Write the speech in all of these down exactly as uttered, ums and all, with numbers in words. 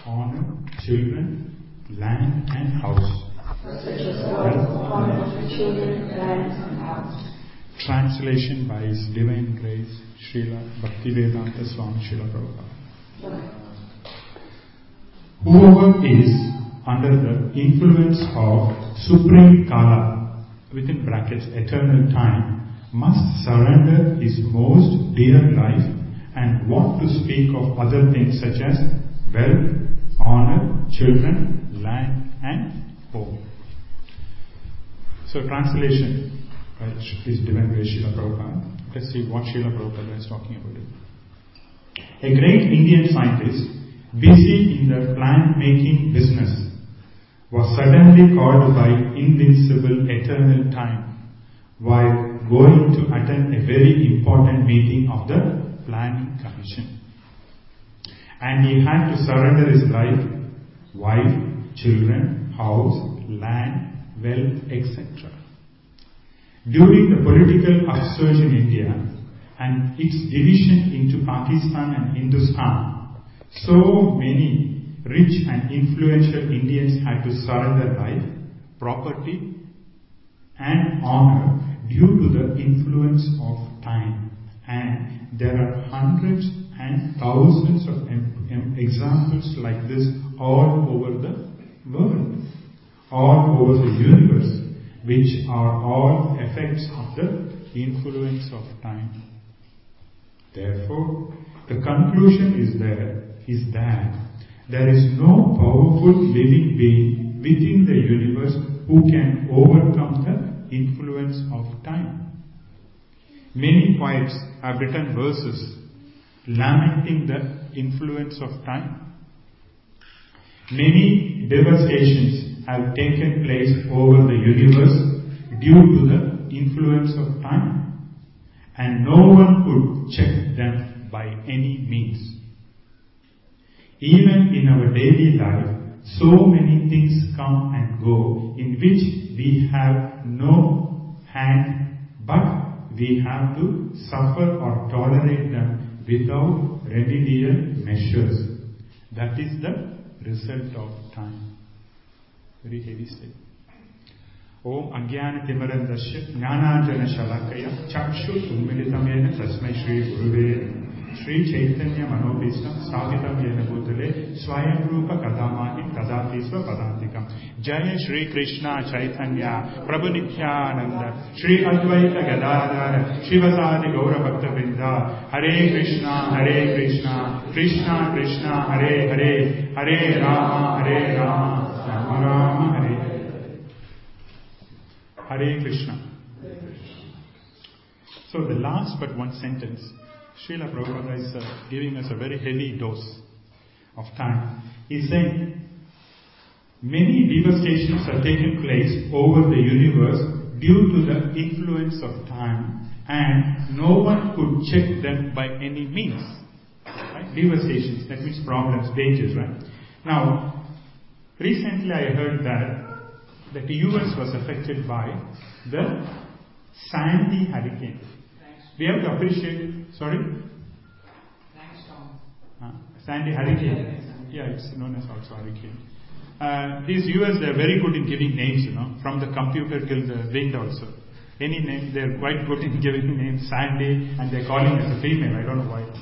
honor, children, land and house. Such as wealth, honor, children, land and house. Translation by His Divine Grace, Srila Bhaktivedanta Swami Srila Prabhupada. Whoever is under the influence of Supreme Kala, within brackets eternal time, must surrender his most dear life and want to speak of other things such as wealth, honor, children, land and home. So translation by His Divine Grace Srila Prabhupada. Let's see what Srila Prabhupada is talking about it. A great Indian scientist, busy in the plant-making business, was suddenly called by invincible eternal time while going to attend a very important meeting of the Planning Commission. And he had to surrender his life, wife, children, house, land, wealth, et cetera. During the political upsurge in India and its division into Pakistan and Hindustan, so many rich and influential Indians had to surrender life, property and honor due to the influence of time. And there are hundreds and thousands of em- em- examples like this all over the world, all over the universe, which are all effects of the influence of time. Therefore, the conclusion is there is that there is no powerful living being within the universe who can overcome the influence of time. Many poets have written verses lamenting the influence of time. Many devastations have taken place over the universe due to the influence of time, and no one could check them by any means. Even in our daily life, so many things come and go in which we have no hand, but we have to suffer or tolerate them without remedial measures. That is the result of time. Very heavy statement. Om Agyana Timarandasya Jnananjana Shalakaya Chakshu Ummilitamena Tasmai Shri Guruve Shri Chaitanya Manobhistam Sthapitam Yena Bhutale Swayam Rupa Kadamani Tadatisva Padantikam Jaya Shri Krishna Chaitanya Prabhu Nityananda Shri Advaita Gadadhara Shivasadi Gaura Bhakta Vrinda Hare Krishna Hare Krishna Krishna Krishna Hare Hare Hare Rama Hare Rama Rama Rama Hare Hare Krishna. So the last but one sentence, Srila Prabhupada is uh, giving us a very heavy dose of time. He's saying, many devastations have taken place over the universe due to the influence of time, and no one could check them by any means. Right? Devastations, that means problems, dangers, right? Now, recently I heard that that the U S was affected by the Sandy hurricane. We have to appreciate, sorry? Uh, Sandy hurricane. Yeah, it's known as also hurricane. Uh, these U S, they're very good in giving names, you know, from the computer till the wind also. Any name, they're quite good in giving names, Sandy, and they're calling as a female, I don't know why.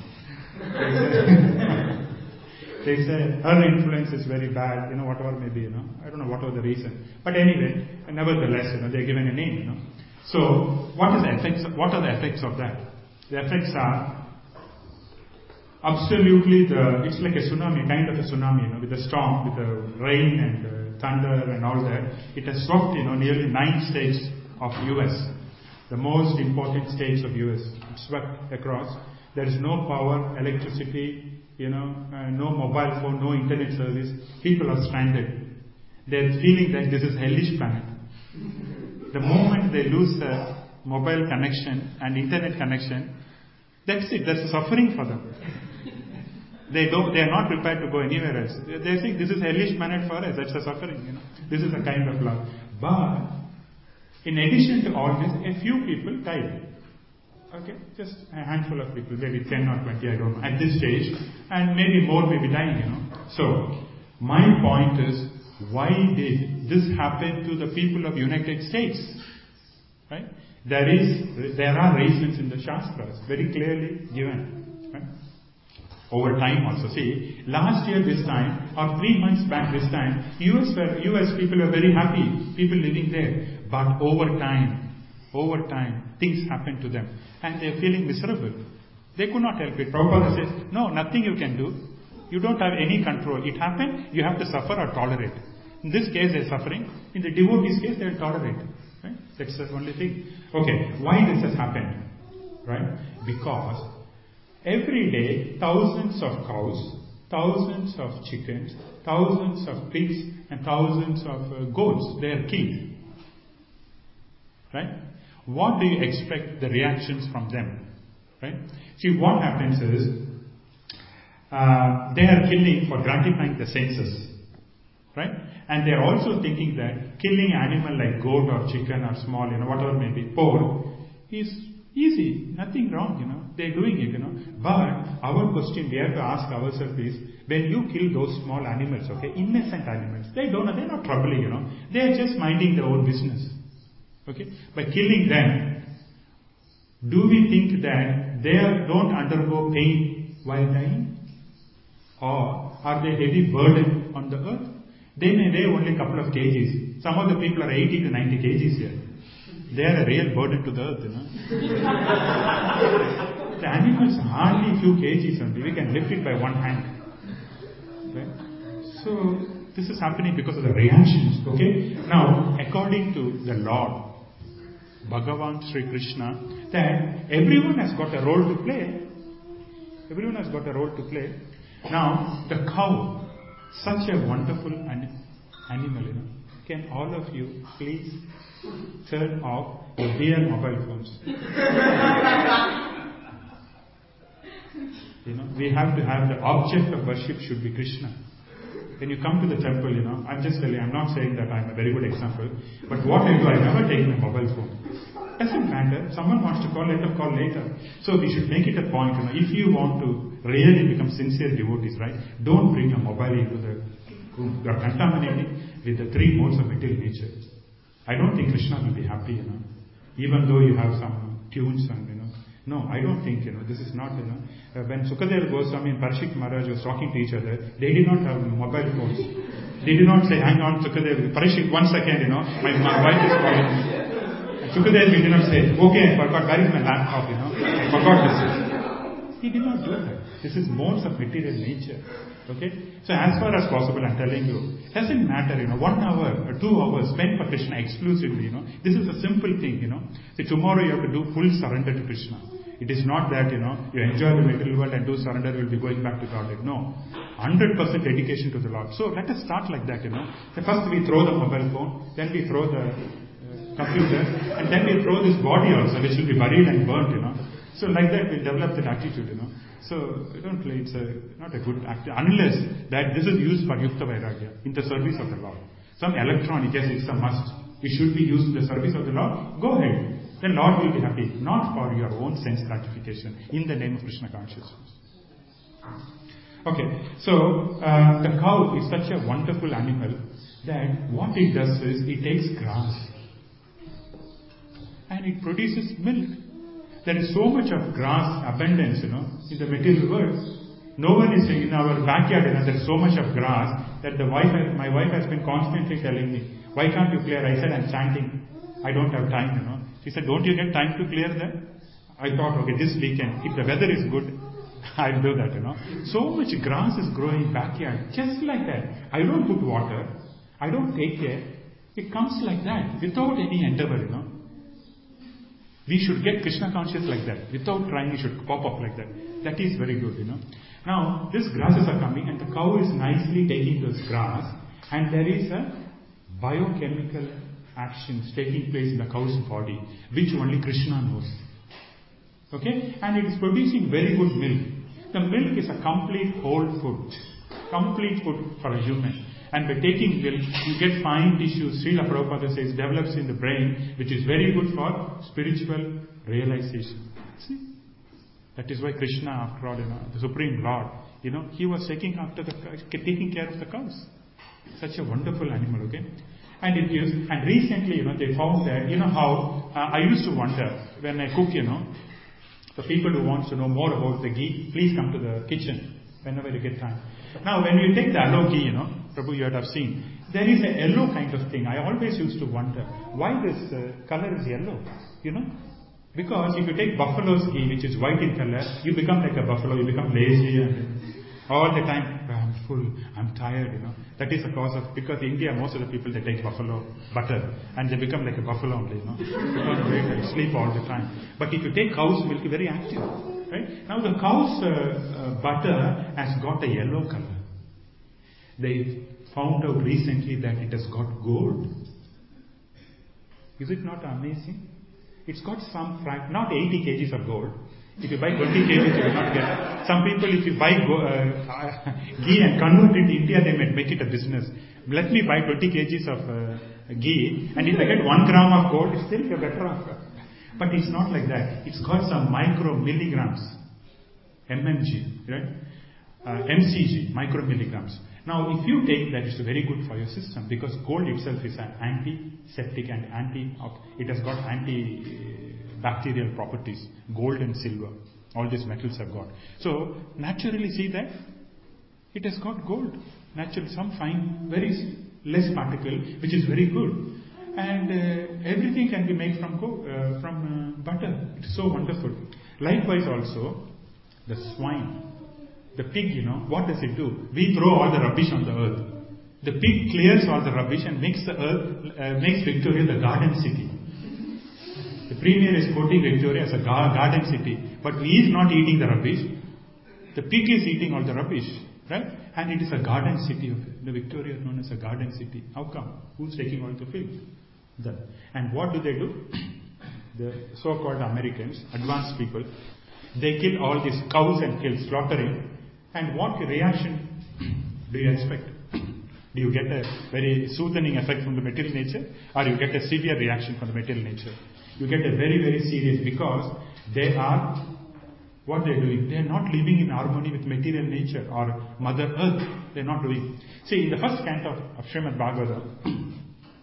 They say her influence is very bad, you know, whatever may be, you know. I don't know what was the reason. But anyway, nevertheless, you know, they're given a name, you know. So, what is the effects, what are the effects of that? The effects are absolutely the, it's like a tsunami, kind of a tsunami, you know, with the storm, with the rain and the thunder and all that. It has swept, you know, nearly nine states of U S. The most important states of U S. It swept across. There is no power, electricity, you know, uh, no mobile phone, no internet service. People are stranded. They're feeling that this is a hellish planet. The moment they lose the mobile connection and internet connection, that's it. That's suffering for them. They don't. They are not prepared to go anywhere else. They, they think this is a hellish planet for us. That's a suffering. You know, this is a kind of love. But in addition to all this, a few people died. Okay, just a handful of people, maybe ten or twenty, I don't know, at this stage, and maybe more may be dying, you know. So, My point is, why did this happen to the people of United States? Right? There is, there are reasons in the Shastras, very clearly given. Right? Over time also. See, last year this time, or three months back this time, U S were, U S people were very happy, people living there. But over time, over time, things happened to them. And they are feeling miserable. They could not help it. Prabhupada says, no, nothing you can do. You don't have any control. It happened, you have to suffer or tolerate. In this case, they are suffering. In the devotee's case, they will tolerate. Right? That's the only thing. Okay, why this has happened? Right? Because every day, thousands of cows, thousands of chickens, thousands of pigs, and thousands of uh, goats, they are killed. Right? What do you expect the reactions from them? Right? See, what happens is, uh, they are killing for gratifying the senses. Right? And they are also thinking that killing animal like goat or chicken or small, you know, whatever may be, pork, is easy, nothing wrong, you know, they are doing it, you know. But our question we have to ask ourselves is, when you kill those small animals, okay, innocent animals, they don't, they're not troubling, you know, they are just minding their own business. Okay? By killing them, do we think that they are, don't undergo pain while dying? Or are they heavy burden on the earth? They may weigh only a couple of kgs. Some of the people are eighty to ninety kgs here. They are a real burden to the earth, you know. The animals are hardly a few kgs only. We can lift it by one hand. Right? So, this is happening because of the reactions. Okay? Now, according to the Lord, Bhagavan Sri Krishna, that everyone has got a role to play. Everyone has got a role to play. Now, the cow, such a wonderful an- animal, you know. Can all of you please turn off your dear mobile phones? You know, we have to have the object of worship should be Krishna. When you come to the temple, you know, I'm just telling, I'm not saying that I'm a very good example, but what I do, I never take my mobile phone. Doesn't matter. Someone wants to call, let them call later. So we should make it a point, you know, if you want to really become sincere devotees, right, don't bring your mobile into the room. You are contaminating with the three modes of material nature. I don't think Krishna will be happy, you know, even though you have some tunes and, you know. No, I don't think, you know, this is not, you know, uh, when Sukadeva Goswami and Parikshit Maharaj was talking to each other, they did not have mobile phones. They did not say, hang on, Sukadeva, Parikshit, one second, you know, my, my wife is calling me. And Sukadeva did not say, okay, I forgot, where is my laptop, you know, I forgot this. He did not do that. This is modes of material nature. Okay? So as far as possible, I'm telling you, doesn't matter, you know, one hour or two hours spent for Krishna exclusively, you know. This is a simple thing, you know. See, tomorrow you have to do full surrender to Krishna. It is not that, you know, you enjoy the material world and do surrender, you'll be going back to Godhead. No. one hundred percent dedication to the Lord. So let us start like that, you know. So first we throw the mobile phone, then we throw the uh, computer, and then we throw this body also, which will be buried and burnt, you know. So like that we develop that attitude, you know. So I don't play, it's a, not a good attitude, unless that this is used for Yukta Vairagya, in the service of the Lord. Some electronic, yes, it's a must. It should be used in the service of the Lord. Go ahead. Then Lord will be happy, not for your own sense gratification, in the name of Krishna consciousness. Okay, so uh, the cow is such a wonderful animal that what it does is it takes grass and it produces milk. There is so much of grass abundance, you know, in the material world. No one is saying in our backyard, you know, there is so much of grass that the wife, my wife has been constantly telling me, why can't you clear? I said, I'm chanting. I don't have time, you know. She said, don't you get time to clear that? I thought, okay, this weekend, if the weather is good, I'll do that, you know. So much grass is growing backyard, just like that. I don't put water. I don't take care. It comes like that, without any endeavor, you know. We should get Krishna conscious like that. Without trying, it should pop up like that. That is very good, you know. Now, these grasses are coming and the cow is nicely taking this grass and there is a biochemical actions taking place in the cow's body, which only Krishna knows. Okay? And it is producing very good milk. The milk is a complete whole food. Complete food for a human. And by taking milk, you get fine tissues. Srila Prabhupada says, develops in the brain, which is very good for spiritual realization. See? That is why Krishna, after all, you know, the Supreme Lord, you know, he was taking after the taking care of the cows. Such a wonderful animal, okay? And it gives, and recently, you know, they found that, you know how, uh, I used to wonder, when I cook, you know, the people who want to know more about the ghee, please come to the kitchen whenever you get time. Now, when you take the aloe ghee, you know, Prabhu, you would have seen, there is a yellow kind of thing. I always used to wonder, why this uh, color is yellow, you know? Because if you take buffalo's ghee, which is white in color, you become like a buffalo, you become lazy and all the time, oh, I'm full, I'm tired, you know. That is the cause of, because in India, most of the people, they take buffalo butter and they become like a buffalo only, you know. Because they sleep all the time. But if you take cow's milk, very active, right? Now the cow's uh, uh, butter has got a yellow color. They found out recently that it has got gold. Is it not amazing? It's got some, not eighty kilograms of gold. If you buy twenty kilograms, you will not get it. Some people, if you buy go, uh, ghee and convert it to India, they might make it a business. Let me buy twenty kilograms of uh, ghee, and if I get one gram of gold, it's still better off. But it's not like that. It's got some micro milligrams, M M G, right? Uh, M C G, micro milligrams. Now, if you take that, it's very good for your system, because gold itself is an antiseptic and anti, it has got antibacterial properties. Gold and silver, all these metals have got. So, naturally see that it has got gold. Naturally, some fine, very less particle, which is very good. And uh, everything can be made from gold, uh, from uh, butter. It's so wonderful. Likewise also, the swine. The pig, you know, what does it do? We throw all the rubbish on the earth. The pig clears all the rubbish and makes the earth, uh, makes Victoria the garden city. The Premier is quoting Victoria as a gar- garden city. But he is not eating the rubbish. The pig is eating all the rubbish, right? And it is a garden city of it. The Victoria is known as a garden city. How come? Who's taking all the filth? The, and what do they do? The so-called Americans, advanced people, they kill all these cows and kill, slaughtering. And what reaction do you expect? Do you get a very soothing effect from the material nature, or you get a severe reaction from the material nature? You get a very, very serious, because they are, what they are doing, they are not living in harmony with material nature or Mother Earth. They are not doing. See, in the first canto of Srimad Bhagavatam,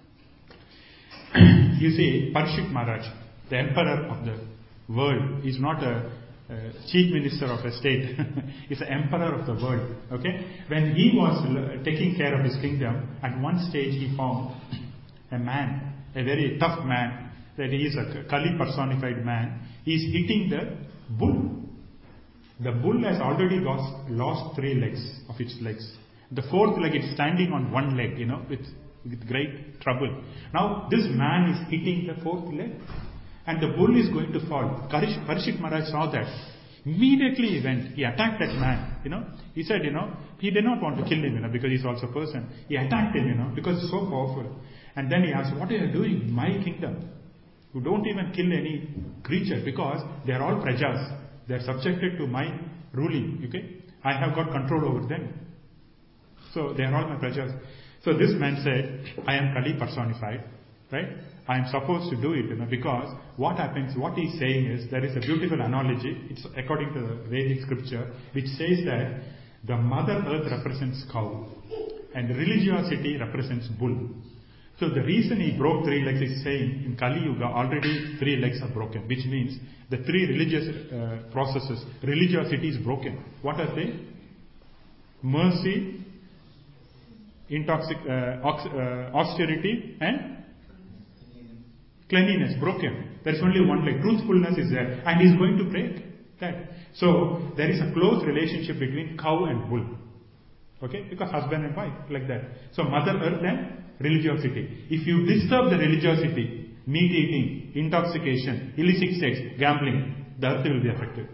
you see Parikshit Maharaj, the emperor of the world, is not a Uh, chief minister of a state. He's the emperor of the world. Okay? When he was l- taking care of his kingdom, at one stage he found a man, a very tough man, that he is a Kali personified man. He is hitting the bull. The bull has already lost, lost three legs of its legs. The fourth leg is standing on one leg, you know, with, with great trouble. Now this man is hitting the fourth leg. And the bull is going to fall. Parikshit Maharaj saw that. Immediately he went, he attacked that man, you know. He said, you know, he did not want to kill him, you know, because he's also a person. He attacked him, you know, because he's so powerful. And then he asked, what are you doing in my kingdom? You don't even kill any creature, because they are all prajas. They are subjected to my ruling, okay. I have got control over them. So they are all my prajas. So this man said, I am Kali personified, right? I am supposed to do it, you know, because what happens, what he is saying is, there is a beautiful analogy, it's according to the Vedic scripture, which says that the Mother Earth represents cow, and religiosity represents bull. So the reason he broke three legs is saying, in Kali Yuga, already three legs are broken, which means the three religious uh, processes, religiosity is broken. What are they? Mercy, intoxic, uh, ox- uh, austerity, and cleanliness, broken. There is only one leg. Truthfulness is there. And he is going to break that. So, there is a close relationship between cow and bull. Okay? Because husband and wife, like that. So, Mother Earth and religiosity. If you disturb the religiosity, meat eating, intoxication, illicit sex, gambling, the earth will be affected.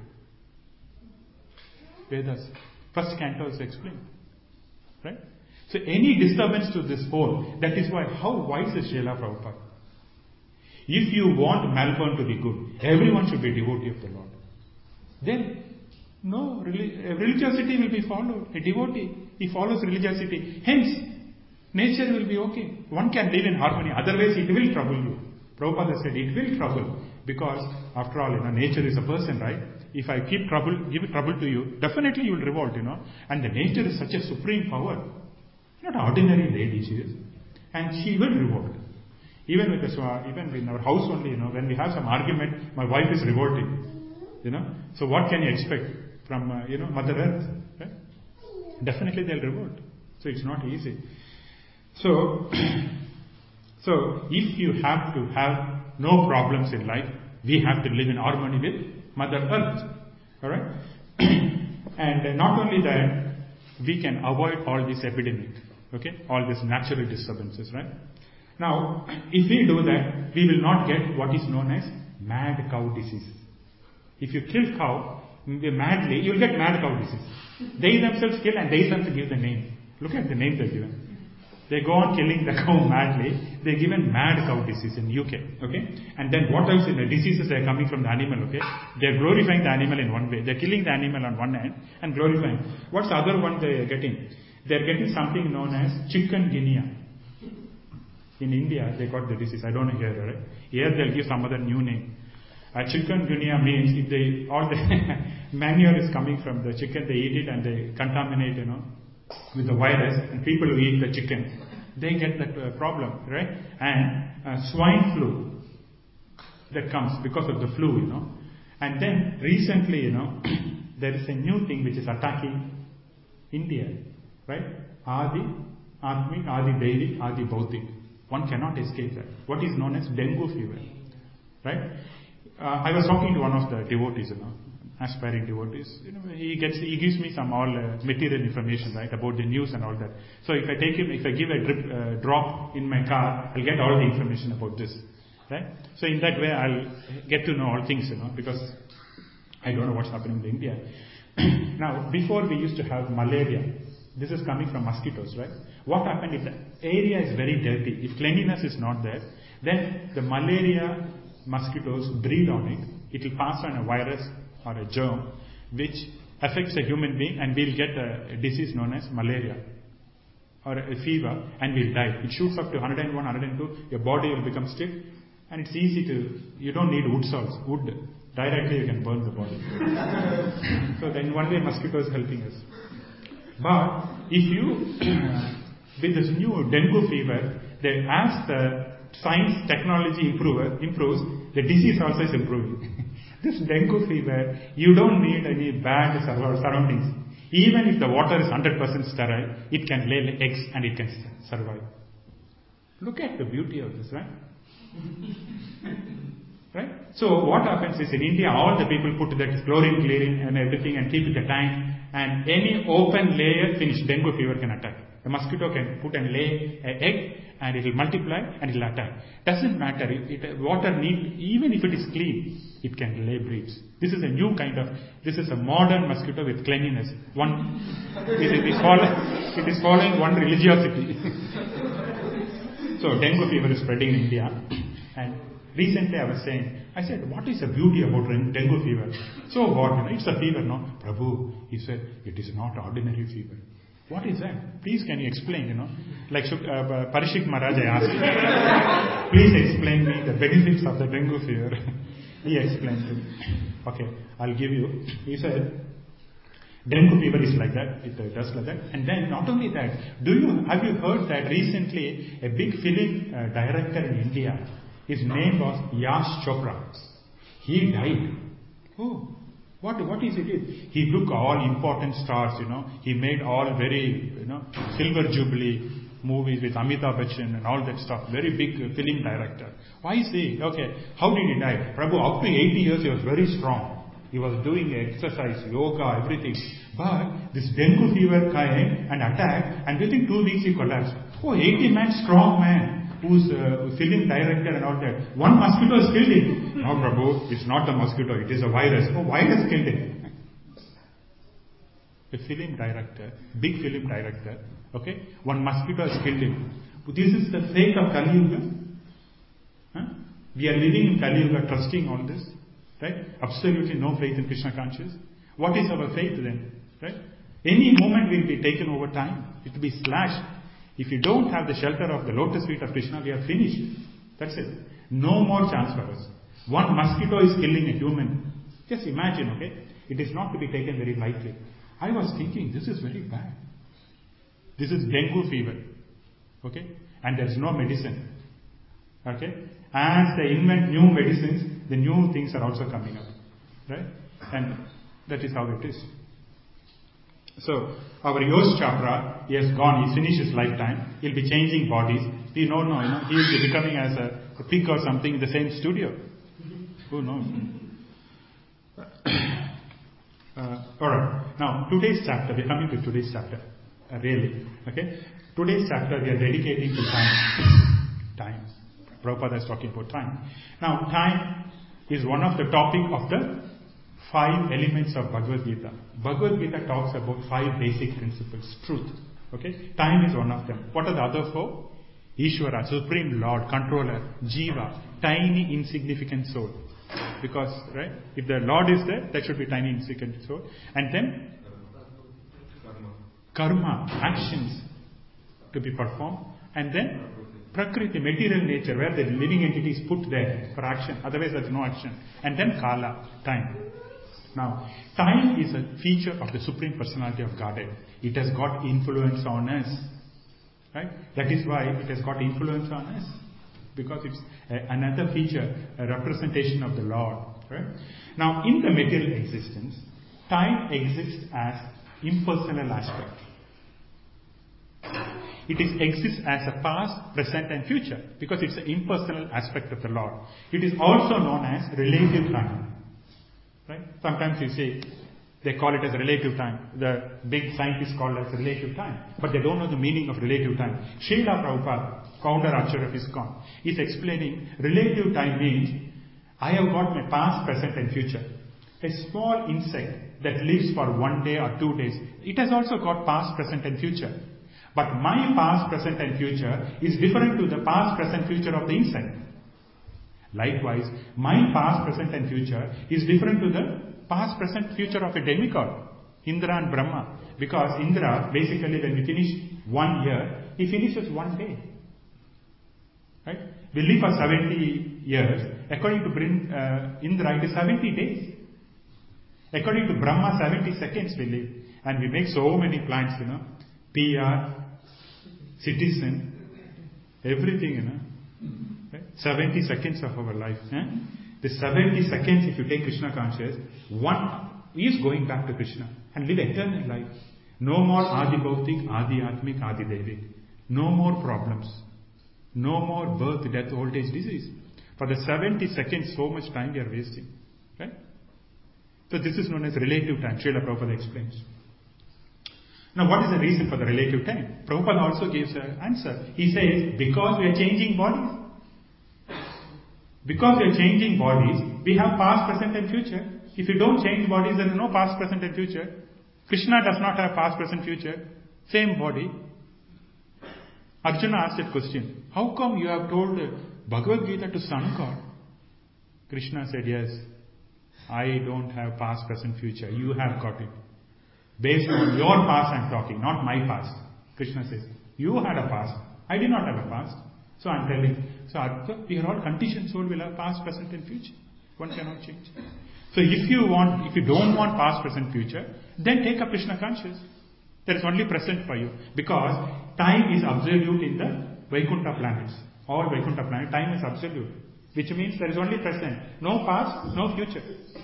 Vedas. First canto is explained. Right? So, any disturbance to this whole, that is why, how wise is Srila Prabhupada? If you want Melbourne to be good, everyone should be a devotee of the Lord. Then, no, religiosity will be followed. A devotee, he follows religiosity. Hence, nature will be okay. One can live in harmony. Otherwise, it will trouble you. Prabhupada said, it will trouble. Because, after all, you know, nature is a person, right? if I keep trouble, give trouble to you, definitely you will revolt, you know. And the nature is such a supreme power. Not an ordinary lady she is. And she will revolt. Even with us, even in our house only, you know, when we have some argument, my wife is revolting. You know. So what can you expect from, uh, you know, Mother Earth? Right? Definitely they'll revolt. So it's not easy. So, so if you have to have no problems in life, we have to live in harmony with Mother Earth. Alright? And not only that, we can avoid all this epidemic. Okay? All these natural disturbances, right? Now, if we do that, we will not get what is known as mad cow disease. If you kill cow madly, you will get mad cow disease. They themselves kill and they themselves give the name. Look at the name they're given. They go on killing the cow madly. They're given mad cow disease in U K. Okay? And then what else in the diseases are coming from the animal? Okay? They're glorifying the animal in one way. They're killing the animal on one hand and glorifying. What's the other one they're getting? They're getting something known as chikungunya. In India, they got the disease. I don't know here, right? Here they'll give some other new name. Uh, chikungunya means if they, all the manure is coming from the chicken, they eat it and they contaminate, you know, with the virus, and people who eat the chicken, they get that uh, problem, right? And uh, swine flu that comes because of the flu, you know. And then recently, you know, there is a new thing which is attacking India, right? Adi, Atmik, Adi Devi, Adi Bautik. One cannot escape that. What is known as dengue fever, right? Uh, I was talking to one of the devotees, you know, aspiring devotees. You know, he gets, he gives me some all uh, material information, right, about the news and all that. So if I take him, if I give a drip, uh, drop in my car, I'll get all the information about this, right? So in that way, I'll get to know all things, you know, because I don't know what's happening in India. Now, before we used to have malaria. This is coming from mosquitoes, right? What happened if the area is very dirty, if cleanliness is not there, then the malaria mosquitoes breed on it. It will pass on a virus or a germ which affects a human being, and we'll get a, a disease known as malaria or a fever, and we'll die. It shoots up to one oh one, one oh two, your body will become stiff, and it's easy to, you don't need wood salts, wood. Directly you can burn the body. So then one way mosquito is helping us. But if you, with this new dengue fever, they, as the science technology improve, improves, the disease also is improving. This dengue fever, you don't need any bad surroundings. Even if the water is one hundred percent sterile, it can lay eggs and it can survive. Look at the beauty of this, right? Right? So what happens is in India, all the people put that chlorine, chlorine and everything and keep it the tank, and any open layer, finish, dengue fever can attack. The mosquito can put and lay an egg and it will multiply and it will attack. Doesn't matter, it, it, water need, even if it is clean, it can lay breeds. This is a new kind of, this is a modern mosquito with cleanliness. One, it is, follow, it is following one religiosity. So dengue fever is spreading in India, and recently I was saying, I said, what is the beauty about dengue fever? So what? You know, it's a fever, no? Prabhu, he said, it is not ordinary fever. What is that? Please can you explain, you know? Like uh, Parishik Maharaj, I asked him, please explain me the benefits of the dengue fever. He explained to me. Okay, I'll give you. He said, dengue fever is like that, it uh, does like that. And then not only that, do you, have you heard that recently a big film uh, director in India, his name was Yash Chopra. He died. Oh, what, what is it? He took all important stars, you know. He made all very, you know, Silver Jubilee movies with Amitabh Bachchan and all that stuff. Very big uh, film director. Why is he? Okay, how did he die? Prabhu, up to eighty years he was very strong. He was doing exercise, yoga, everything. But this dengue fever came and attacked, and within two weeks he collapsed. Oh, eighty man, strong man. Who's uh, film director and all that. One mosquito has killed him. No, Prabhu, it's not a mosquito, it is a virus. Oh, virus killed him. A film director, big film director, okay? One mosquito has killed him. This is the fate of Kali Yuga. Huh? We are living in Kali Yuga, trusting on this, right? Absolutely no faith in Krishna consciousness. What is our faith then, right? Any moment will be taken over time. It will be slashed. If you don't have the shelter of the lotus feet of Krishna, we are finished. That's it. No more chance for us. One mosquito is killing a human. Just imagine, okay? It is not to be taken very lightly. I was thinking, this is very bad. This is dengue fever. Okay? And there is no medicine. Okay? As they invent new medicines, the new things are also coming up. Right? And that is how it is. So, our Yosh Chopra, he has gone, he finished his lifetime, he'll be changing bodies. We don't know, you know, he will be becoming as a, a pig or something in the same studio. Who knows? Uh, Alright, now today's chapter, we're coming to today's chapter, uh, really. Okay? Today's chapter we are dedicating to time. Time. Prabhupada is talking about time. Now, time is one of the topic of the five elements of Bhagavad Gita. Bhagavad Gita talks about five basic principles, truth. Okay? Time is one of them. What are the other four? Ishvara, Supreme Lord, Controller, Jiva, tiny insignificant soul. Because, right, if the Lord is there, that should be tiny insignificant soul. And then, karma, actions to be performed. And then, Prakriti, material nature, where the living entity is put there for action. Otherwise, there's no action. And then Kala, time. Now, time is a feature of the Supreme Personality of Godhead. It has got influence on us. Right? That is why it has got influence on us. Because it's a, another feature, a representation of the Lord. Right? Now, in the material existence, time exists as impersonal aspect. It is, exists as a past, present and future. Because it's an impersonal aspect of the Lord. It is also known as relative time. Right? Sometimes you say, they call it as relative time. The big scientists call it as relative time. But they don't know the meaning of relative time. Srila Prabhupada, founder Acharya of ISKCON, is explaining relative time means, I have got my past, present and future. A small insect that lives for one day or two days, it has also got past, present and future. But my past, present and future is different to the past, present, future of the insect. Likewise, my past, present and future is different to the past, present, future of a demigod, Indra and Brahma. Because Indra, basically when we finish one year, he finishes one day. Right? We live for seventy years. According to uh, Indra, it is seventy days. According to Brahma, seventy seconds we live. And we make so many plans, you know. P R, citizen, everything, you know. Right? seventy seconds of our life. Eh? The seventy seconds, if you take Krishna conscious, one is going back to Krishna and live eternal life. No more Adi Bhautik, Adi Atmik, Adi Devik. No more problems. No more birth, death, old age, disease. For the seventy seconds, so much time we are wasting. Right? So this is known as relative time. Srila Prabhupada explains. Now what is the reason for the relative time? Prabhupada also gives an answer. He says, because we are changing bodies. Because we are changing bodies, we have past, present and future. If you don't change bodies, there is no past, present and future. Krishna does not have past, present, future. Same body. Arjuna asked that question. How come you have told Bhagavad Gita to Sun God? Krishna said, yes. I don't have past, present, future. You have got it. Based on your past I am talking, not my past. Krishna says, you had a past. I did not have a past. So I am telling. So we are all conditioned soul, will have past, present and future. One cannot change. So if you want, if you don't want past, present, future, then take up Krishna conscious. There is only present for you. Because time is absolute in the Vaikuntha planets. All Vaikuntha planets, time is absolute. Which means there is only present. No past, no future.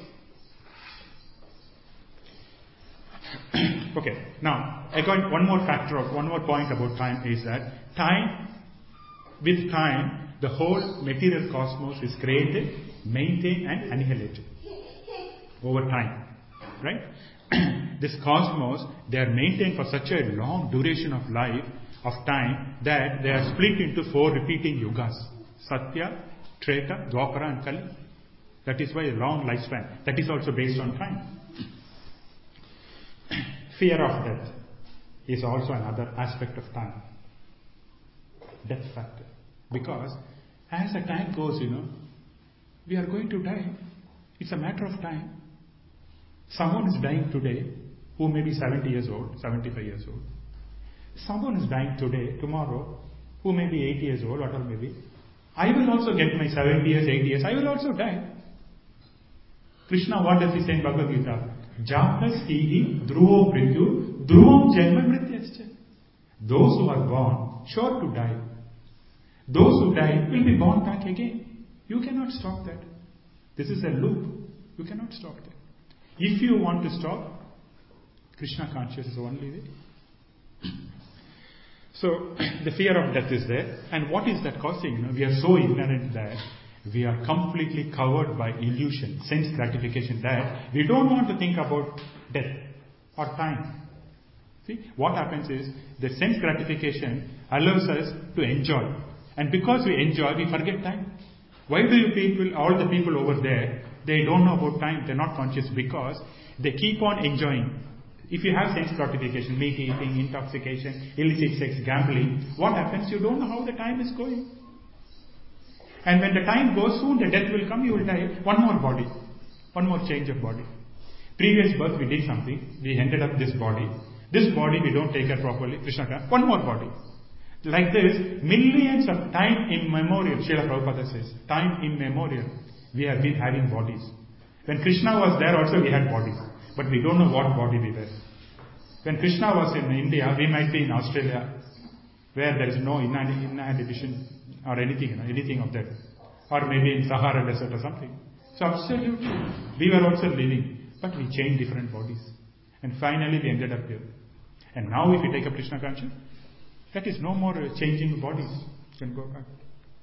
Okay, now, again, one more factor, of, one more point about time is that time, with time, the whole material cosmos is created, maintained and annihilated over time. Right? This cosmos, they are maintained for such a long duration of life, of time, that they are split into four repeating yugas. Satya, Treta, Dwapara and Kali. That is why a long lifespan. That is also based on time. Fear of death is also another aspect of time. Death factor. Because as the time goes, you know, we are going to die. It's a matter of time. Someone is dying today who may be seventy years old, seventy-five years old. Someone is dying today, tomorrow, who may be eighty years old, whatever may be. I will also get my seventy years, eighty years, I will also die. Krishna, what does he say in Bhagavad Gita? Jatastihi dhruvo mrityu dhruvam janma mrityascha. Those who are born, sure to die. Those who die will be born back again. You cannot stop that. This is a loop. You cannot stop that. If you want to stop, Krishna consciousness is the only way. So, the fear of death is there. And what is that causing? You know, we are so ignorant that we are completely covered by illusion, sense gratification, that we don't want to think about death or time. See, what happens is, the sense gratification allows us to enjoy. And because we enjoy, we forget time. Why do you people, all the people over there, they don't know about time, they're not conscious because they keep on enjoying. If you have sense gratification, meat eating, intoxication, illicit sex, gambling, what happens? You don't know how the time is going. And when the time goes, soon the death will come, you will die. One more body. One more change of body. Previous birth we did something, we ended up this body. This body we don't take care properly, Krishna, one more body. Like this, millions of time immemorial, Srila Prabhupada says, time immemorial, we have been having bodies. When Krishna was there also we had bodies, but we don't know what body we were. When Krishna was in India, we might be in Australia, where there is no inhibition or anything, you know, anything of that. Or maybe in Sahara Desert or something. So absolutely, we were also living, but we changed different bodies. And finally we ended up here. And now if you take up Krishna consciousness, that is no more changing bodies. You can go back.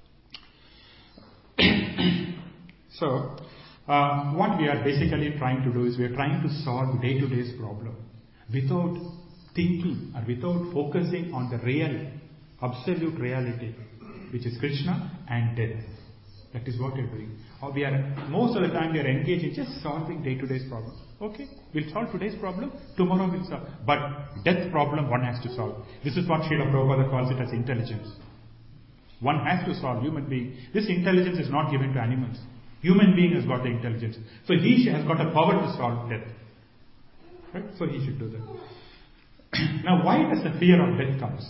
So, uh, what we are basically trying to do is we are trying to solve day-to-day's problem without thinking or without focusing on the real, absolute reality, which is Krishna and death. That is what we are doing. Or we are, most of the time we are engaged in just solving day-to-day's problem. Okay, we'll solve today's problem, tomorrow we'll solve. But death problem one has to solve. This is what Srila Prabhupada calls it as intelligence. One has to solve, human being. This intelligence is not given to animals. Human being has got the intelligence. So he has got a power to solve death. Right? So he should do that. Now why does the fear of death comes?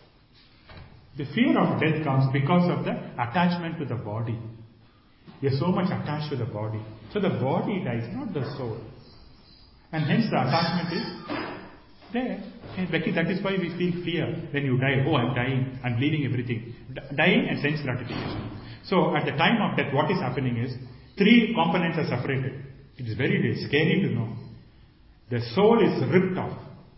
The fear of death comes because of the attachment to the body. We are so much attached to the body. So the body dies, not the soul. And hence the attachment is there. And that is why we feel fear when you die. Oh, I'm dying. I'm leaving everything. D- dying and sense gratification. So at the time of death, what is happening is, three components are separated. It is very scary to know. The soul is ripped off.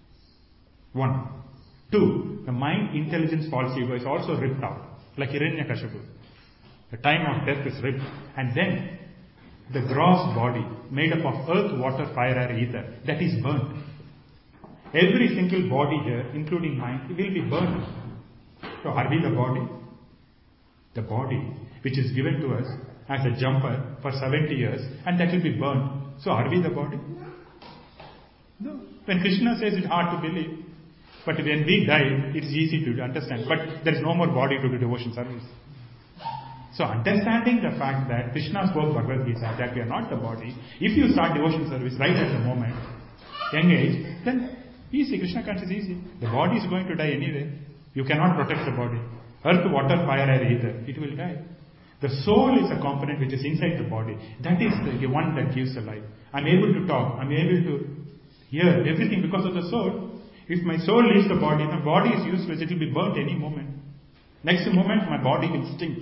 One. Two, the mind, intelligence, false ego is also ripped out. Like Hiranyakashipu. The time of death is ripped. And then, the gross body, made up of earth, water, fire, air, ether, that is burnt. Every single body here, including mind, will be burnt. So are we the body? The body, which is given to us as a jumper for seventy years, and that will be burnt. So are we the body? No. When Krishna says it's hard to believe, but when we die, it's easy to understand. But there is no more body to do devotion service. So understanding the fact that Krishna spoke Bhagavad Gita, that we are not the body, if you start devotion service right at the moment, young age, then easy, Krishna consciousness is easy. The body is going to die anyway. You cannot protect the body. Earth, water, fire, air, ether, it will die. The soul is a component which is inside the body. That is the one that gives the life. I'm able to talk, I'm able to hear everything because of the soul. If my soul leaves the body, the body is useless, it will be burnt any moment. Next moment, my body will stink.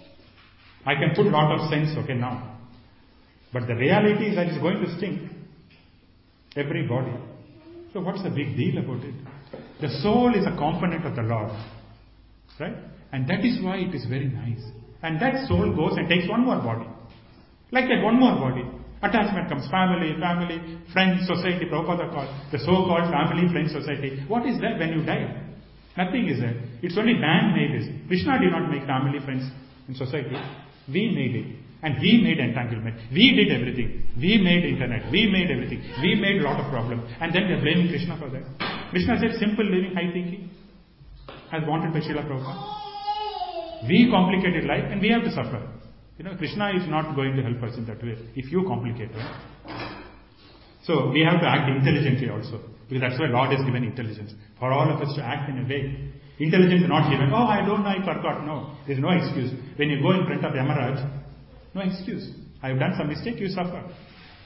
I can put lot of sense, okay, now. But the reality is that it's going to stink. Every body. So what's the big deal about it? The soul is a component of the Lord. Right? And that is why it is very nice. And that soul goes and takes one more body. Like that, one more body. Attachment comes, family, family, friends, society, Prabhupada calls. The so-called family, friends, society. What is that when you die? Nothing is there. It's only man made this. Krishna did not make family, friends, and society. We made it. And we made entanglement. We did everything. We made internet. We made everything. We made a lot of problems. And then we are blaming Krishna for that. Krishna said simple living, high thinking. As wanted by Srila Prabhupada. We complicated life and we have to suffer. You know, Krishna is not going to help us in that way. If you complicate it. So we have to act intelligently also. Because that's why Lord has given intelligence. For all of us to act in a way. Intelligence is not given, oh, I don't know, I forgot. No, there is no excuse. When you go in front of Yamaraj, no excuse. I have done some mistake, you suffer.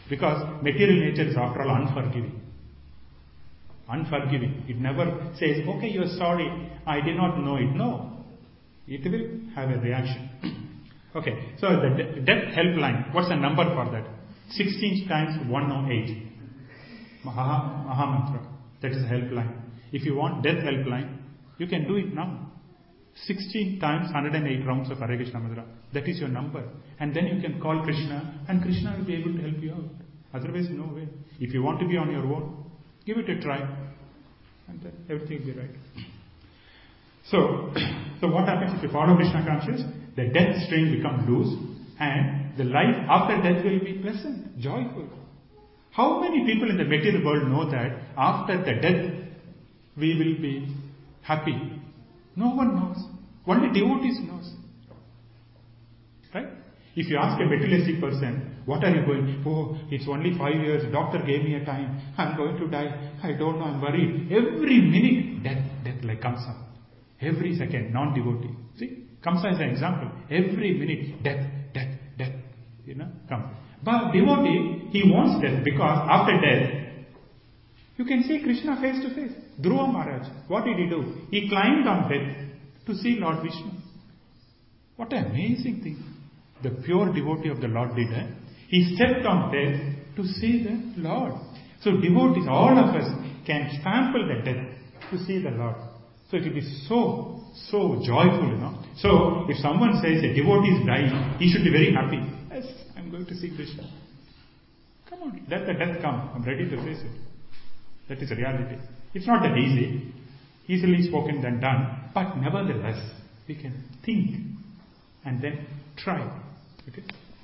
Because material nature is after all unforgiving. Unforgiving. It never says, okay, you are sorry, I did not know it. No. It will have a reaction. Okay, so the de- death helpline, what's the number for that? sixteen times one oh eight. Maha, Maha Mantra. That is the helpline. If you want death helpline, you can do it now. sixteen times one hundred eight rounds of Hare Krishna Mantra. That is your number. And then you can call Krishna, and Krishna will be able to help you out. Otherwise, no way. If you want to be on your own, give it a try, and then everything will be right. So, so what happens if you follow Krishna consciousness? The death strain becomes loose, and the life after death will be pleasant, joyful. How many people in the material world know that after the death we will be happy? No one knows. Only devotees knows. Right? If you ask a materialistic person, what are you going? Oh, it's only five years. Doctor gave me a time. I'm going to die. I don't know. I'm worried. Every minute, death, death like Kamsa. Every second, non-devotee. See, Kamsa is an example. Every minute, death, death, death. You know, come. But devotee, he wants death because after death, you can see Krishna face to face. Dhruva Maharaj, what did he do? He climbed on death to see Lord Vishnu. What an amazing thing. The pure devotee of the Lord did that. He stepped on death to see the Lord. So devotees, all of us can sample the death to see the Lord. So it will be so, so joyful, you know. So if someone says a devotee is dying, he should be very happy. Yes, I'm going to see Krishna. Come on, let the death come. I'm ready to face it. That is reality. It's not that easy. Easily spoken than done. But nevertheless, we can think and then try. Okay?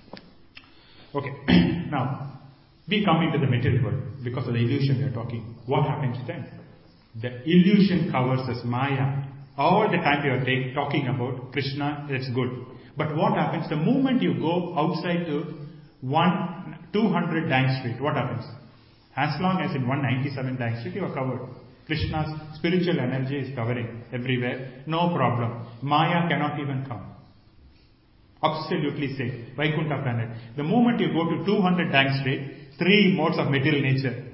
Okay. Now, we come into the material world because of the illusion we are talking. What happens then? The illusion covers us, Maya. All the time we are take, talking about Krishna, that's good. But what happens? The moment you go outside to one, two hundred Dang Street, what happens? As long as in one ninety-seven Dang Street you are covered. Krishna's spiritual energy is covering everywhere. No problem. Maya cannot even come. Absolutely safe. Vaikuntha planet. The moment you go to two hundred Dang Street, three modes of material nature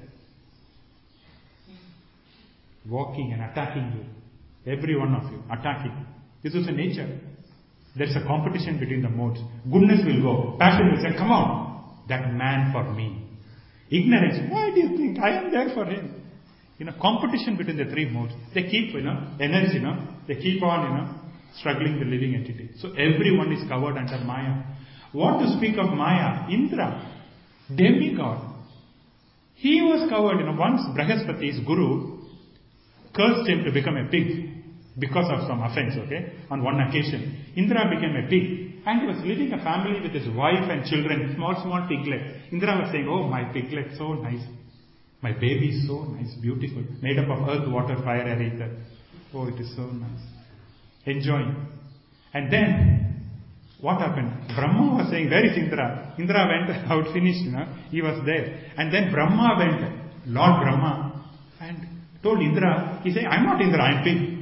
walking and attacking you. Every one of you attacking. This is a nature. There is a competition between the modes. Goodness will go. Passion will say, come on. That man for me. Ignorance. Why do you think I am there for him? You know, competition between the three modes. They keep, you know, energy, you know. They keep on, you know, struggling the living entity. So everyone is covered under Maya. What to speak of Maya? Indra, demigod. He was covered, you know, once Brahaspati's guru cursed him to become a pig because of some offense, okay? On one occasion, Indra became a pig and he was living a family with his wife and children, small, small piglet. Indra was saying, oh, my piglet, so nice. My baby is so nice, beautiful, made up of earth, water, fire, air, ether. Oh, it is so nice. Enjoying. And then, what happened? Brahma was saying, where is Indra? Indra went out, finished, you know, he was there. And then Brahma went, Lord Brahma, and told Indra, he said, I'm not Indra, I'm pig.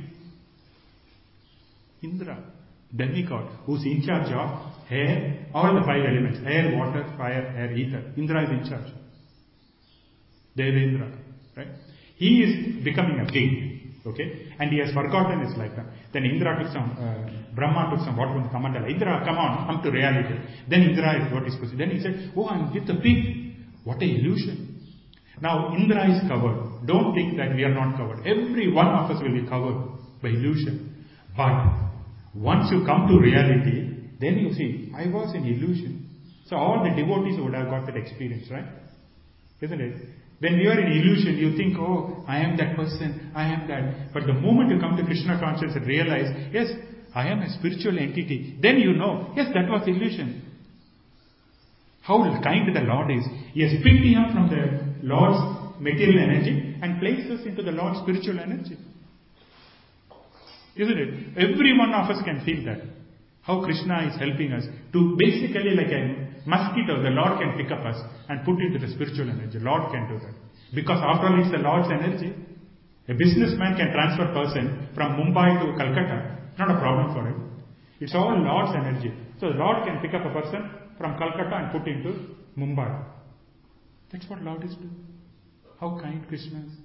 Indra, demigod, who's in charge of air, all the five elements, air, water, fire, air, ether. Indra is in charge. Devendra, right? He is becoming a pig, okay? And he has forgotten his lifetime. Then Indra took some, uh, Brahma took some water from the Kamandala. Indra, come on, come to reality. Then Indra is what is supposed. Then he said, oh, I'm with the pig. What a illusion. Now Indra is covered. Don't think that we are not covered. Every one of us will be covered by illusion. But once you come to reality, then you see, I was in illusion. So all the devotees would have got that experience, right? Isn't it? When you are in illusion, you think, oh, I am that person, I am that. But the moment you come to Krishna consciousness and realize, yes, I am a spiritual entity, then you know, yes, that was illusion. How kind the Lord is. He has picked you up from the Lord's material energy and placed us into the Lord's spiritual energy. Isn't it? Every one of us can feel that. How Krishna is helping us to basically like a mosquito, the Lord can pick up us and put into the spiritual energy. Lord can do that. Because after all, it's the Lord's energy. A businessman can transfer person from Mumbai to Calcutta. Not a problem for him. It's all Lord's energy. So the Lord can pick up a person from Calcutta and put into Mumbai. That's what Lord is doing. How kind Krishna is.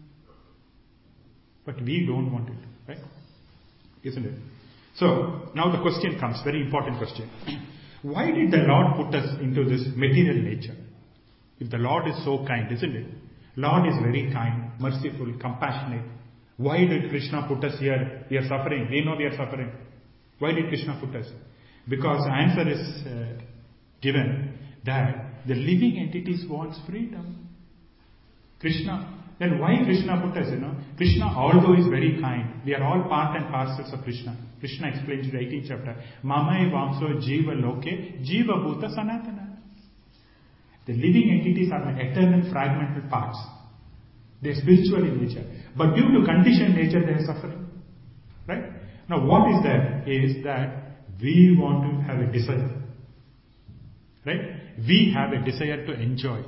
But we don't want it, right? Isn't it? So, now the question comes, very important question. Why did the Lord put us into this material nature? If the Lord is so kind, isn't it? Lord is very kind, merciful, compassionate. Why did Krishna put us here? We are suffering. We know we are suffering. Why did Krishna put us? Because the answer is uh, given that the living entities wants freedom. Krishna. Then why Krishna put us, you know? Krishna, although is very kind, we are all part and parcels of Krishna. Krishna explains in the eighteenth chapter, Mamai Vamso Jiva Loke Jiva Bhuta Sanatana. The living entities are the eternal fragmental parts. They are spiritual in nature. But due to conditioned nature, they are suffering. Right? Now what is that? Is that we want to have a desire. Right? We have a desire to enjoy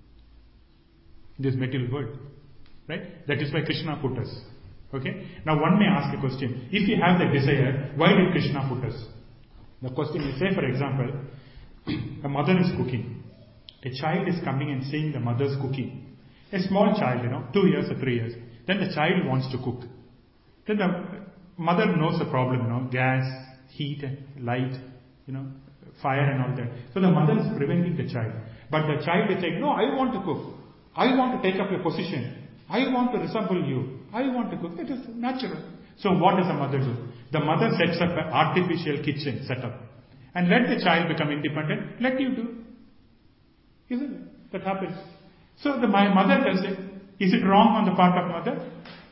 this material world. Right? That is why Krishna put us. Okay? Now one may ask a question. If you have the desire, why did Krishna put us? The question is, say for example, a mother is cooking. A child is coming and seeing the mother's cooking. A small child, you know, two years or three years. Then the child wants to cook. Then the mother knows the problem, you know, gas, heat, light, you know, fire and all that. So the mother is preventing the child. But the child is saying, no, I want to cook. I want to take up your position. I want to resemble you. I want to cook. It is natural. So what does the mother do? The mother sets up an artificial kitchen setup. And let the child become independent. Let you do. Isn't it? That happens. So the my mother does it. Is it wrong on the part of mother?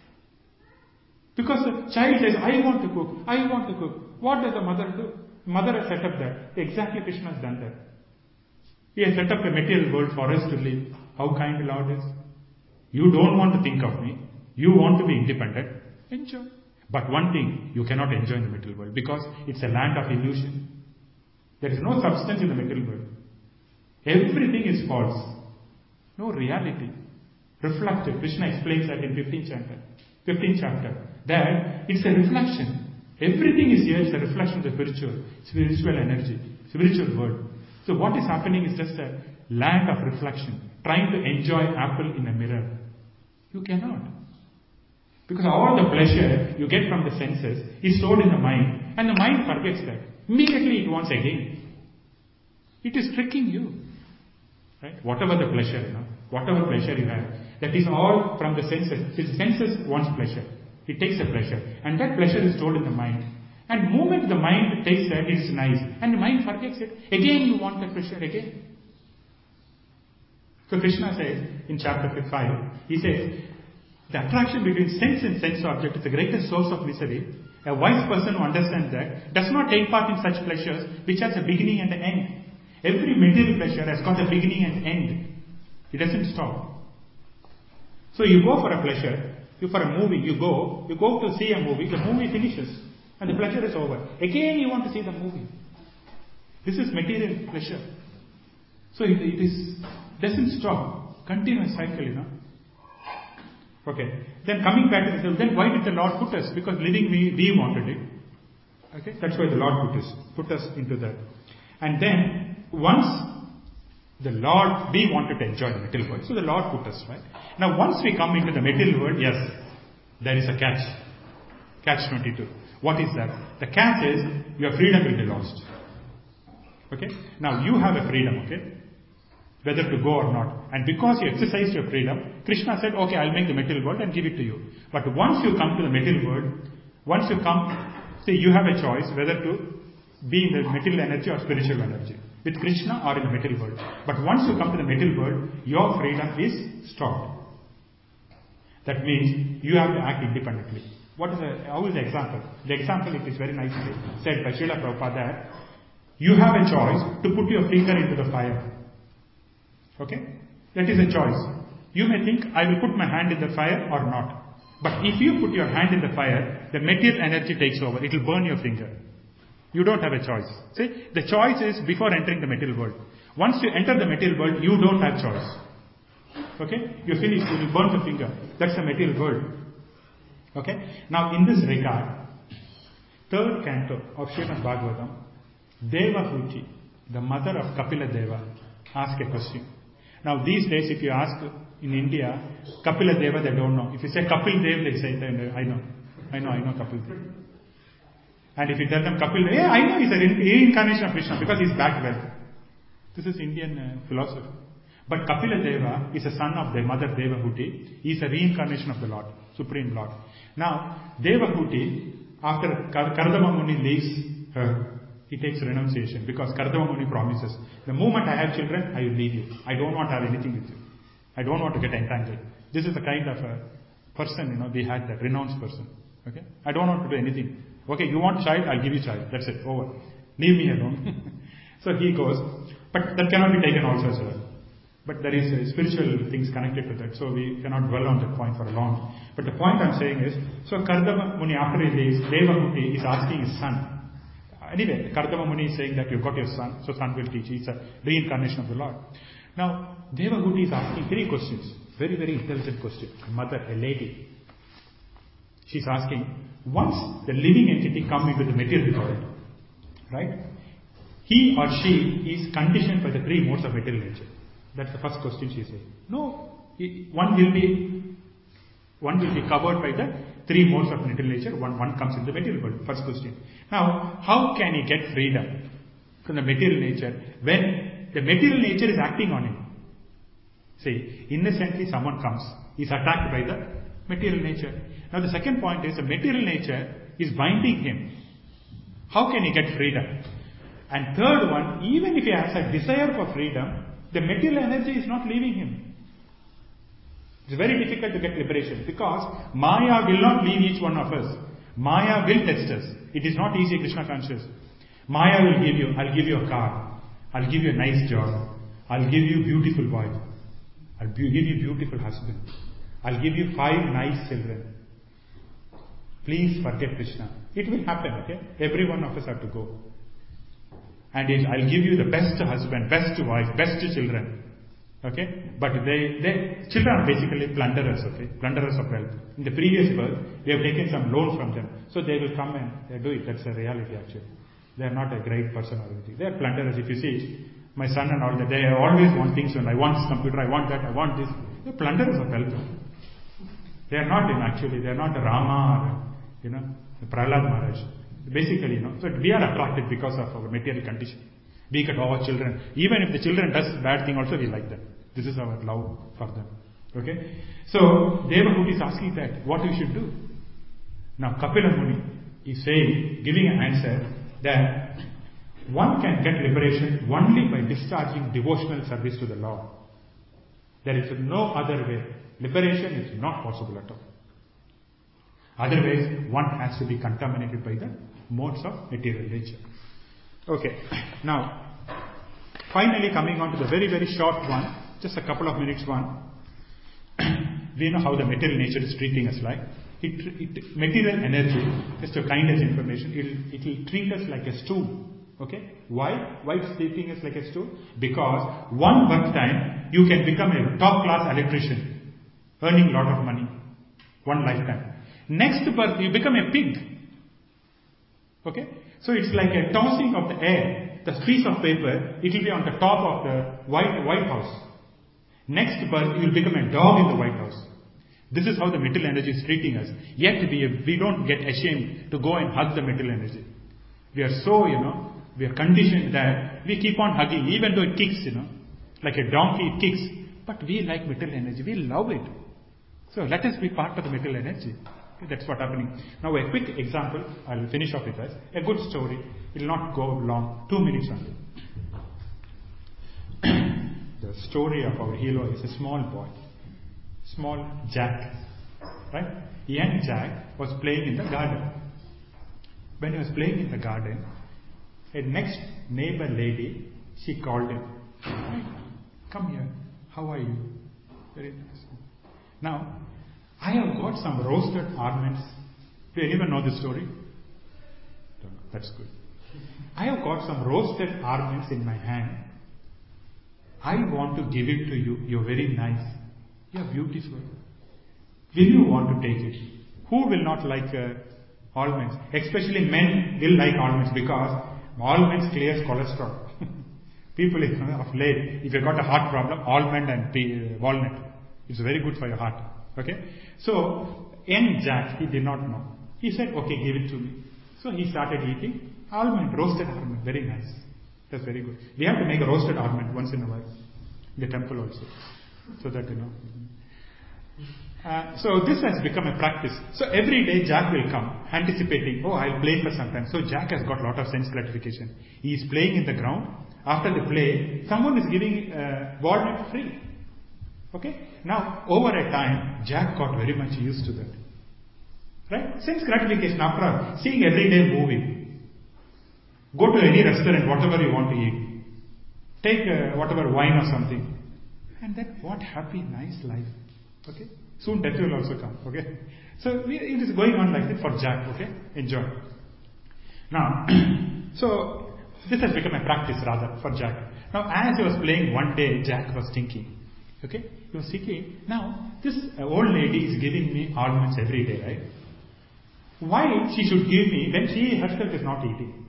Because the child says, I want to cook. I want to cook. What does the mother do? Mother has set up that. Exactly Krishna has done that. He has set up a material world for us to live. How kind the Lord is. You don't want to think of me. You want to be independent. Enjoy. But one thing, you cannot enjoy in the material world because it's a land of illusion. There is no substance in the material world. Everything is false. No reality. Reflected. Krishna explains that in fifteenth chapter. fifteenth chapter. That it's a reflection. Everything is here is a reflection of the spiritual, spiritual energy, spiritual world. So what is happening is just a land of reflection. Trying to enjoy apple in a mirror. You cannot. Because all the pleasure you get from the senses is stored in the mind. And the mind forgets that. Immediately it wants again. It is tricking you. Right? Whatever the pleasure, you know, whatever pleasure you have, that is all from the senses. The senses wants pleasure. It takes a pleasure. And that pleasure is stored in the mind. And the moment the mind takes that, it is nice. And the mind forgets it. Again you want the pleasure again. So Krishna says in chapter five, he says, the attraction between sense and sense object is the greatest source of misery. A wise person who understands that does not take part in such pleasures which has a beginning and an end. Every material pleasure has got a beginning and end. It doesn't stop. So you go for a pleasure, you for a movie, you go, you go to see a movie, the movie finishes and the pleasure is over. Again you want to see the movie. This is material pleasure. So it, it is doesn't stop. Continuous cycle, you know. Okay. Then coming back to this, then why did the Lord put us? Because living we, we wanted it. Okay. That's why the Lord put us, put us into that. And then, once the Lord, we wanted to enjoy the material world. So the Lord put us, right? Now once we come into the material world, yes, there is a catch. Catch twenty-two. What is that? The catch is, your freedom will be lost. Okay. Now you have a freedom, okay? Whether to go or not. And because you exercised your freedom, Krishna said, okay, I'll make the material world and give it to you. But once you come to the material world, once you come, see, you have a choice whether to be in the material energy or spiritual energy. With Krishna or in the material world. But once you come to the material world, your freedom is stopped. That means you have to act independently. What is the, how is the example? The example, it is very nicely said by Srila Prabhupada that you have a choice to put your finger into the fire. Okay? That is a choice. You may think, I will put my hand in the fire or not. But if you put your hand in the fire, the material energy takes over. It will burn your finger. You don't have a choice. See, the choice is before entering the material world. Once you enter the material world, you don't have choice. Okay? You finish, you will burn the finger. That's the material world. Okay? Now in this regard, third canto of Srimad Bhagavatam, Devahuti, the mother of Kapila Deva, asked a question. Now these days, if you ask in India, Kapila Deva, they don't know. If you say Kapil Dev, they say, I know. I know, I know Kapil Dev. And if you tell them Kapil Dev, yeah, I know he's a reincarnation of Krishna because he's back well. This is Indian uh, philosophy. But Kapila Deva is a son of the mother Devahuti. He is a reincarnation of the Lord, Supreme Lord. Now, Devahuti, after Kardama Muni leaves her, he takes renunciation because Kardama Muni promises, the moment I have children, I will leave you. I don't want to have anything with you. I don't want to get entangled. This is the kind of a person, you know, we had that renounced person. Okay? I don't want to do anything. Okay, you want child, I'll give you child. That's it. Over. Leave me alone. So he goes, but that cannot be taken also as well. But there is uh, spiritual things connected to that, so we cannot dwell on that point for long. But the point I'm saying is, so Kardama Muni, after he leaves, Devahuti is asking his son. Anyway, Kardama Muni is saying that you've got your son, so son will teach. It's a reincarnation of the Lord. Now, Devahuti is asking three questions. Very, very intelligent question. A mother, a lady. She's asking, once the living entity come into the material world, right? He or she is conditioned by the three modes of material nature. That's the first question she says. No, one will be one will be covered by the three modes of material nature. One one comes in the material world. First question. Now, how can he get freedom from the material nature when the material nature is acting on him? See, innocently someone comes, is attacked by the material nature. Now the second point is the material nature is binding him. How can he get freedom? And third one, even if he has a desire for freedom, the material energy is not leaving him. It's very difficult to get liberation because Maya will not leave each one of us. Maya will test us. It is not easy, Krishna conscious. Maya will give you, I'll give you a car. I'll give you a nice job. I'll give you beautiful wife. I'll give you beautiful husband. I'll give you five nice children. Please forget Krishna. It will happen, okay? Every one of us have to go. And I'll give you the best husband, best wife, best children. Okay? But they, they, children are basically plunderers, okay? Plunderers of wealth. In the previous birth, we have taken some loan from them. So they will come and they do it. That's a reality actually. They are not a great person or anything. They are plunderers. If you see, my son and all that, they always want things. When I want this computer, I want that, I want this. They are plunderers of wealth. They are not in actually, they are not a Rama or, you know, Prahlad Maharaj. Basically, you know, so we are attracted because of our material condition. We get our children. Even if the children does bad thing also, we like them. This is our love for them. Okay? So, Devahuti is asking that, what you should do? Now, Kapila Muni is saying, giving an answer that one can get liberation only by discharging devotional service to the Lord. There is no other way. Liberation is not possible at all. Otherwise, one has to be contaminated by the modes of material nature. Okay. Now, finally coming on to the very, very short one, just a couple of minutes one. We know how the material nature is treating us like. It, it, material energy, just a kind of information, it will treat us like a stool. Okay? Why? Why it's treating us like a stool? Because one work time, you can become a top class electrician, earning a lot of money. One lifetime. Next birth, you become a pig. Okay? So it's like a tossing of the air. The piece of paper, it will be on the top of the White, White House. Next birth, you will become a dog in the White House. This is how the material energy is treating us. Yet we, we don't get ashamed to go and hug the material energy. We are so, you know, we are conditioned that we keep on hugging, even though it kicks, you know. Like a donkey, it kicks. But we like material energy. We love it. So let us be part of the material energy. Okay, that's what's happening. Now a quick example, I'll finish off with that. A good story. It will not go long. Two minutes only. The story of our hero is a small boy. Small Jack. Right? Young Jack was playing in the garden. When he was playing in the garden, a next neighbor lady, she called him. Come here. How are you? Very nice. Now, I have got some roasted almonds. Do anyone know this story? Don't know. That's good. I have got some roasted almonds in my hand. I want to give it to you. You're very nice. You're beautiful. Will you want to take it? Who will not like uh, almonds? Especially men will like almonds because almonds clears cholesterol. People you know, of late, if you got a heart problem, almond and pea, walnut. It's very good for your heart. Okay? So, young Jack, he did not know. He said, okay, give it to me. So he started eating almond, roasted almond. Very nice. That's very good. We have to make a roasted almond once in a while. In the temple also. So that, you know. Uh, so this has become a practice. So every day Jack will come, anticipating, oh, I'll play for some time. So Jack has got a lot of sense gratification. He is playing in the ground. After the play, someone is giving uh, walnut free. Okay? Now, over a time, Jack got very much used to that. Right? Sense gratification after all. Seeing everyday movie. Go to any restaurant, whatever you want to eat. Take uh, whatever wine or something. And then what happy, nice life. Okay? Soon death will also come. Okay? So it is going on like that for Jack. Okay? Enjoy. Now, so this has become a practice rather for Jack. Now as he was playing one day, Jack was thinking. Okay? He was thinking, now this old lady is giving me almonds every day, right? Why she should give me when she herself is not eating?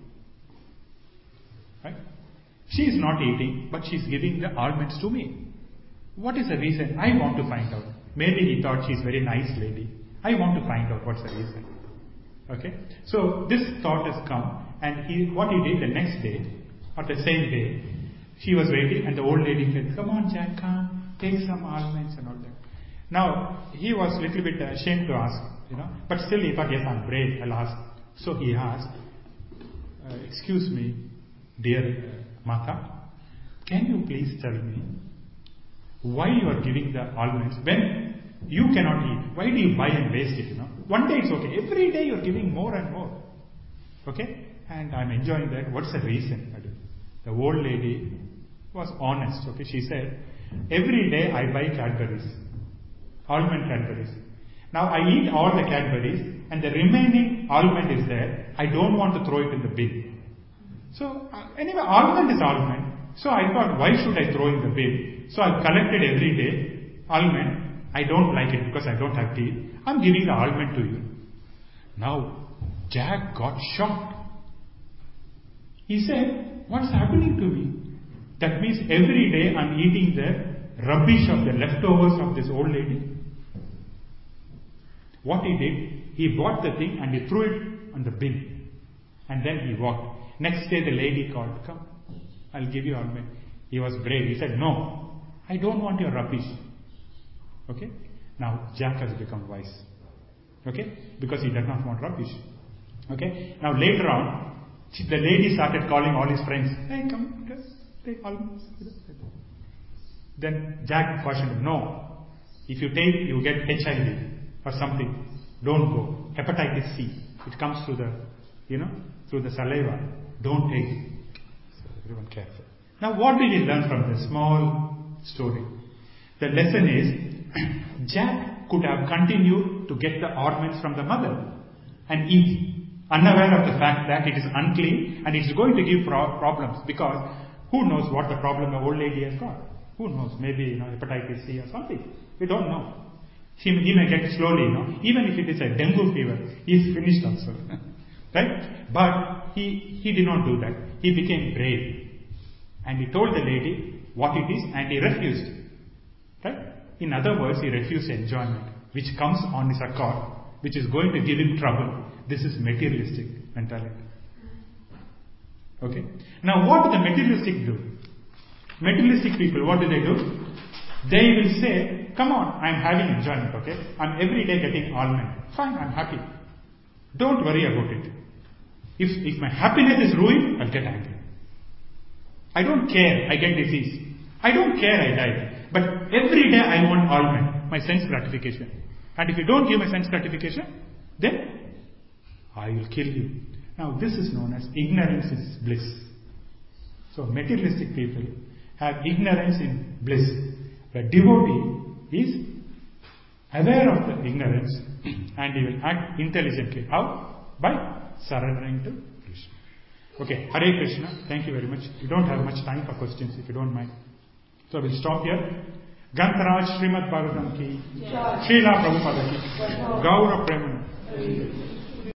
Right? She is not eating, but she is giving the almonds to me. What is the reason? I want to find out. Maybe he thought she is very nice lady. I want to find out what's the reason. Okay? So this thought has come, and he, what he did the next day, or the same day, she was waiting, and the old lady said, come on Jack, come, take some almonds and all that. Now, he was a little bit ashamed to ask, you know, but still he thought, yes, I'm brave, I'll ask. So he asked, uh, excuse me, dear uh, Mata, can you please tell me why you are giving the almonds when you cannot eat? Why do you buy and waste it, you know? One day it's okay. Every day you're giving more and more. Okay? And I'm enjoying that. What's the reason? The old lady was honest. Okay? She said, every day I buy Cadbury's. Almond Cadbury's. Now I eat all the Cadbury's and the remaining almond is there. I don't want to throw it in the bin. So uh, anyway, almond is almond. So I thought, why should I throw in the bin? So I've collected every day almond. I don't like it because I don't have teeth. I'm giving the almond to you. Now, Jack got shocked. He said, what's happening to me? That means every day I'm eating the rubbish of the leftovers of this old lady. What he did, he bought the thing and he threw it on the bin. And then he walked. Next day the lady called, come, I'll give you almond. He was brave. He said, no, I don't want your rubbish. Okay? Now Jack has become wise. Okay? Because he does not want rubbish. Okay? Now later on, the lady started calling all his friends. Hey, come, take almonds. Then Jack cautioned him, no. If you take, you get H I V or something. Don't go. Hepatitis C. It comes through the, you know, through the saliva. Don't take it. So everyone careful. Now what did he learn from this small story? The lesson is, Jack could have continued to get the almonds from the mother and eat, unaware of the fact that it is unclean and it is going to give pro- problems because who knows what the problem the old lady has got. Who knows, maybe you know, hepatitis C or something. We don't know. He, he may get slowly, you know. Even if it is a dengue fever, he is finished also. Right? But he, he did not do that. He became brave. And he told the lady what it is and he refused. Right? In other words, he refused enjoyment, which comes on his accord, which is going to give him trouble. This is materialistic mentality. Okay? Now what do the materialistic do? Materialistic people, what do they do? They will say, come on, I'm having enjoyment, okay? I'm every day getting almond. Fine, I'm happy. Don't worry about it. If, if my happiness is ruined, I'll get angry. I don't care, I get disease. I don't care, I die. But every day I want almond, my sense gratification. And if you don't give my sense gratification, then I will kill you. Now this is known as ignorance is bliss. So materialistic people have ignorance in bliss. The devotee is aware of the ignorance and he will act intelligently. How? By surrendering to Krishna. Okay, Hare Krishna. Thank you very much. We don't have much time for questions if you don't mind. So we'll stop here. Gantharaj Srimad Bhagavatam ki, Srila Prabhupada ki, Gaura Premanand.